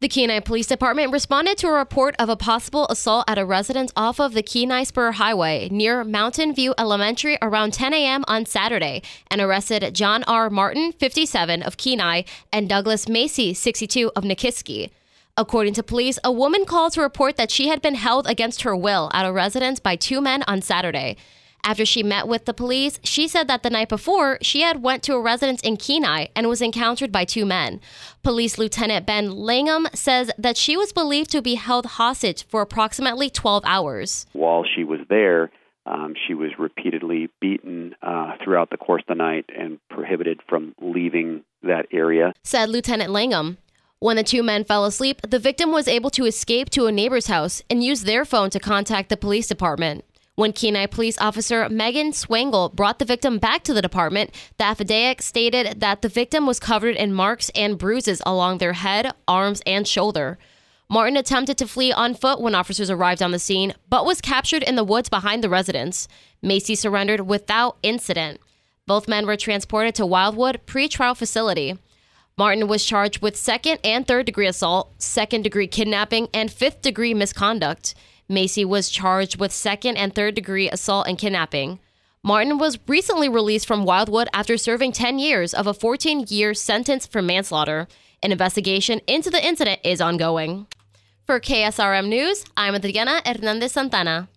The Kenai Police Department responded to a report of a possible assault at a residence off of the Kenai Spur Highway near Mountain View Elementary around 10 a.m. on Saturday and arrested John R. Martin, 57, of Kenai, and Douglas Macy, 62, of Nikiski. According to police, a woman called to report that she had been held against her will at a residence by two men on Saturday. After she met with the police, she said that the night before, she had went to a residence in Kenai and was encountered by two men. Police Lieutenant Ben Langham says that she was believed to be held hostage for approximately 12 hours. While she was there, she was repeatedly beaten throughout the course of the night and prohibited from leaving that area, said Lieutenant Langham. When the two men fell asleep, the victim was able to escape to a neighbor's house and use their phone to contact the police department. When Kenai Police Officer Megan Swangle brought the victim back to the department, the affidavit stated that the victim was covered in marks and bruises along their head, arms, and shoulder. Martin attempted to flee on foot when officers arrived on the scene, but was captured in the woods behind the residence. Macy surrendered without incident. Both men were transported to Wildwood Pretrial Facility. Martin was charged with second and third degree assault, second degree kidnapping, and fifth degree misconduct. Macy was charged with second and third degree assault and kidnapping. Martin was recently released from Wildwood after serving 10 years of a 14-year sentence for manslaughter. An investigation into the incident is ongoing. For KSRM News, I'm Adriana Hernandez Santana.